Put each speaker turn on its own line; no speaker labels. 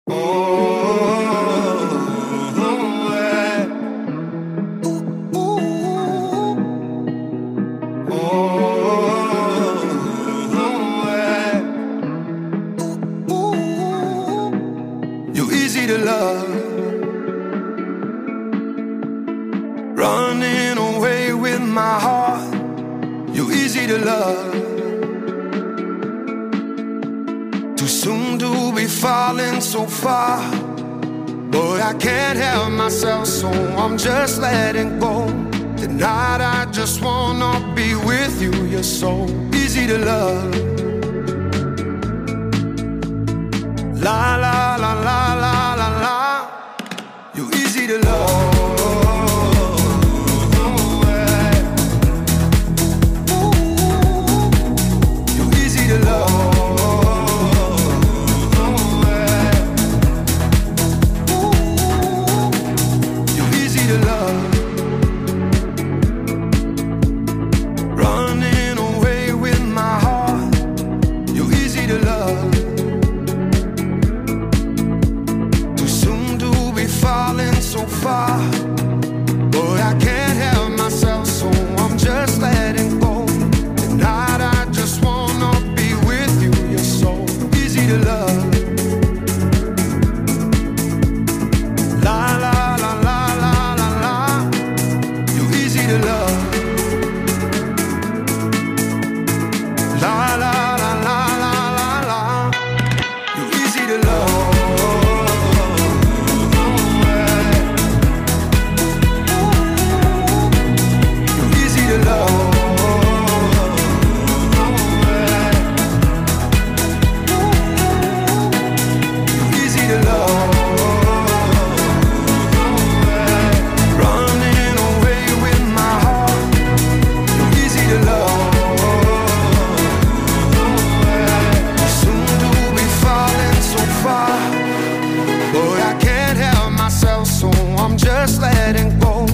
You're easy to love, running away with my heart. You're easy to love, too soon to be falling so far. But I can't help myself, so I'm just letting go. Tonight I just wanna be with you. You're so easy to love. La la la la la la la. You're easy to love. You're easy to love. You're easy to love. Running away with my heart. You're easy to love. Falling so far, but I can't help myself, so I'm just letting go. Tonight I just wanna be with you. You're so easy to love. La la la la la la la. You're easy to love. La la la la la la la. You're easy to love. But I can't help myself, so I'm just letting go.